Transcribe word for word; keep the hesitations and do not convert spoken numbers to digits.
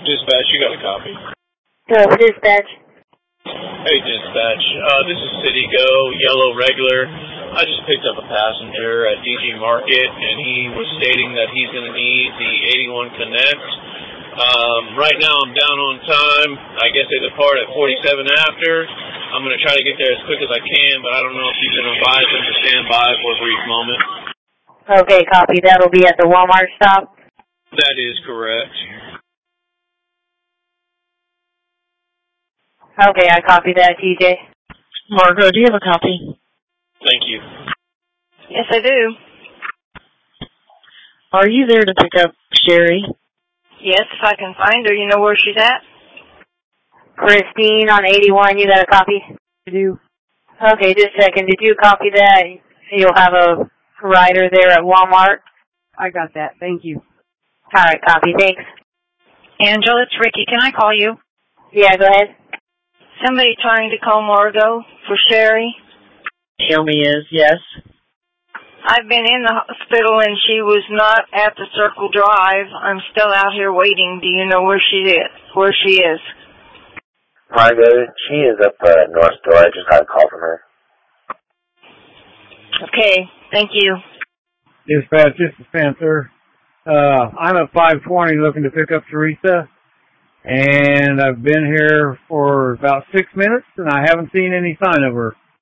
Dispatch, you got a copy. Go, dispatch. Hey, dispatch. Uh, this is City Go, yellow regular. I just picked up a passenger at D G Market, and he was stating that he's going to need the eighty-one Connect. Um, right now I'm down on time. I guess they depart at forty-seven after. I'm going to try to get there as quick as I can, but I don't know if you can advise them to stand by for a brief moment. Okay, copy. That'll be at the Walmart stop? That is correct. Okay, I copy that, T J. Margo, do you have a copy? Thank you. Yes, I do. Are you there to pick up Sherry? Yes, if I can find her. You know where she's at? Christine on eighty-one, you got a copy? I do. Okay, just a second. Did you copy that? You'll have a rider there at Walmart? I got that. Thank you. All right, copy. Thanks. Angela, it's Ricky. Can I call you? Yeah, go ahead. Somebody trying to call Margo for Sherry? Show me is, yes. I've been in the hospital and she was not at the Circle Drive. I'm still out here waiting. Do you know where she is? Where she is? Margo, she is up uh, North Store. I just got a call from her. Okay, thank you. Dispatch, this is Spencer. Uh, I'm at five twenty looking to pick up Teresa, and I've been here for about six minutes, and I haven't seen any sign of her.